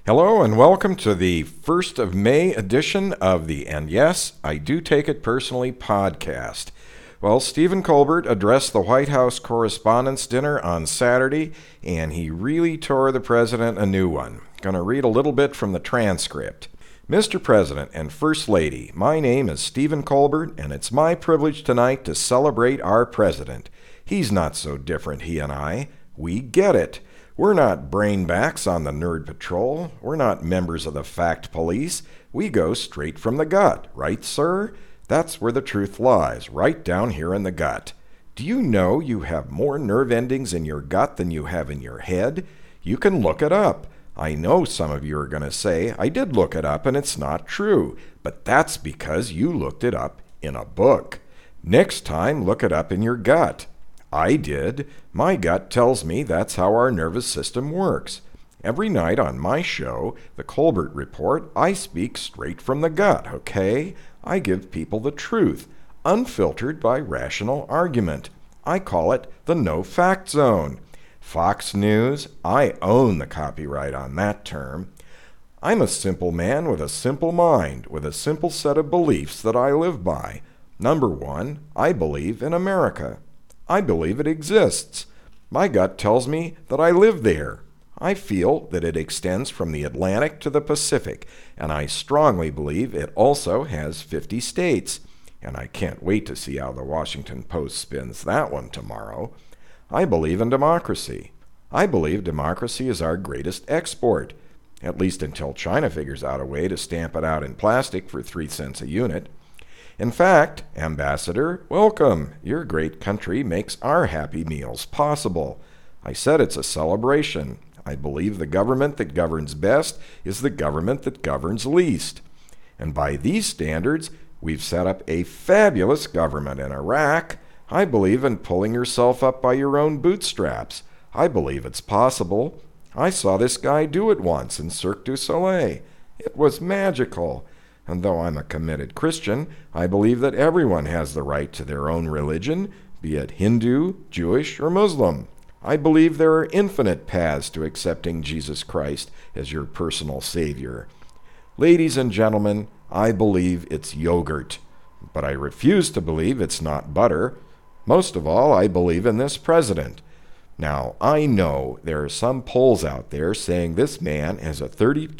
Hello and welcome to the 1st of May edition of the And Yes, I Do Take It Personally podcast. Well, Stephen Colbert addressed the White House Correspondents' Dinner on Saturday, and he really tore the president a new one. Going to read a little bit from the transcript. Mr. President and First Lady, my name is Stephen Colbert, and it's my privilege tonight to celebrate our president. He's not so different, he and I. We get it. We're not brainbacks on the Nerd Patrol. We're not members of the fact police. We go straight from the gut, right, sir? That's where the truth lies, right down here in the gut. Do you know you have more nerve endings in your gut than you have in your head? You can look it up. I know some of you are going to say, I did look it up and it's not true, but that's because you looked it up in a book. Next time, look it up in your gut. I did. My gut tells me that's how our nervous system works. Every night on my show, The Colbert Report, I speak straight from the gut, okay? I give people the truth, unfiltered by rational argument. I call it the no-fact zone. Fox News, I own the copyright on that term. I'm a simple man with a simple mind, with a simple set of beliefs that I live by. Number one, I believe in America. I believe it exists. My gut tells me that I live there. I feel that it extends from the Atlantic to the Pacific, and I strongly believe it also has 50 states. And I can't wait to see how the Washington Post spins that one tomorrow. I believe in democracy. I believe democracy is our greatest export, at least until China figures out a way to stamp it out in plastic for 3 cents a unit. In fact, Ambassador, welcome. Your great country makes our Happy Meals possible. I said it's a celebration. I believe the government that governs best is the government that governs least. And by these standards, we've set up a fabulous government in Iraq. I believe in pulling yourself up by your own bootstraps. I believe it's possible. I saw this guy do it once in Cirque du Soleil. It was magical. And though I'm a committed Christian, I believe that everyone has the right to their own religion, be it Hindu, Jewish, or Muslim. I believe there are infinite paths to accepting Jesus Christ as your personal Savior. Ladies and gentlemen, I believe it's yogurt, but I refuse to believe it's not butter. Most of all, I believe in this president. Now, I know there are some polls out there saying this man has a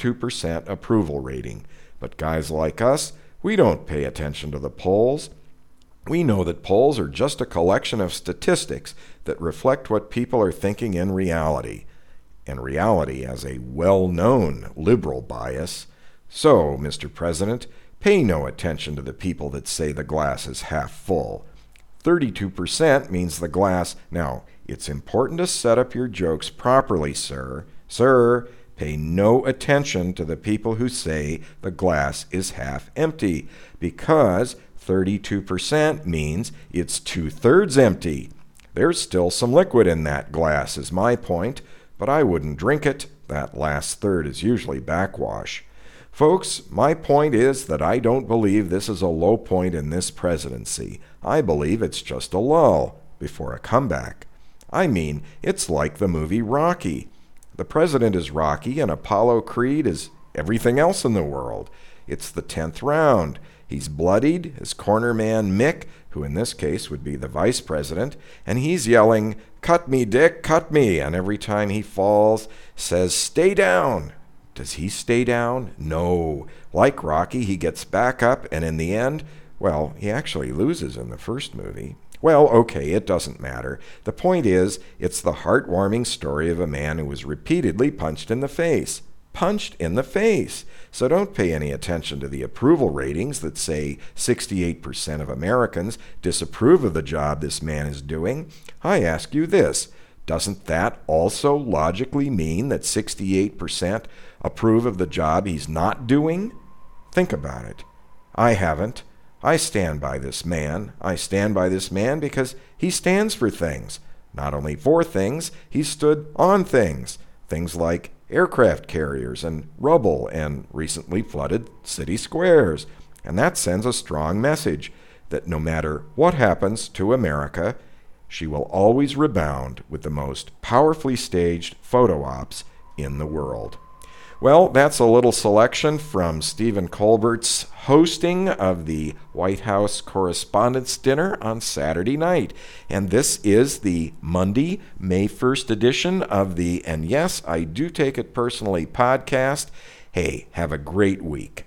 32% approval rating. But guys like us, we don't pay attention to the polls. We know that polls are just a collection of statistics that reflect what people are thinking in reality. And reality has a well-known liberal bias. So, Mr. President, pay no attention to the people that say the glass is half full. 32% means the glass. Now, it's important to set up your jokes properly, sir. Sir, pay no attention to the people who say the glass is half empty, because 32% means it's 2/3 empty. There's still some liquid in that glass, is my point, but I wouldn't drink it. That last third is usually backwash. Folks, my point is that I don't believe this is a low point in this presidency. I believe it's just a lull before a comeback. I mean, it's like the movie Rocky. The president is Rocky, and Apollo Creed is everything else in the world. It's the 10th round. He's bloodied, his corner man Mick, who in this case would be the vice president, and he's yelling, "Cut me, Dick, cut me," and every time he falls, says, "Stay down." Does he stay down? No. Like Rocky, he gets back up, and in the end, well, he actually loses in the first movie. Well, okay, it doesn't matter. The point is, it's the heartwarming story of a man who was repeatedly punched in the face. Punched in the face. So don't pay any attention to the approval ratings that say 68% of Americans disapprove of the job this man is doing. I ask you this, doesn't that also logically mean that 68% approve of the job he's not doing? Think about it. I haven't. I stand by this man. I stand by this man because he stands for things. Not only for things, he stood on things. Things like aircraft carriers and rubble and recently flooded city squares. And that sends a strong message that no matter what happens to America, she will always rebound with the most powerfully staged photo ops in the world. Well, that's a little selection from Stephen Colbert's hosting of the White House Correspondents' Dinner on Saturday night. And this is the Monday, May 1st edition of the And Yes, I Do Take It Personally podcast. Hey, have a great week.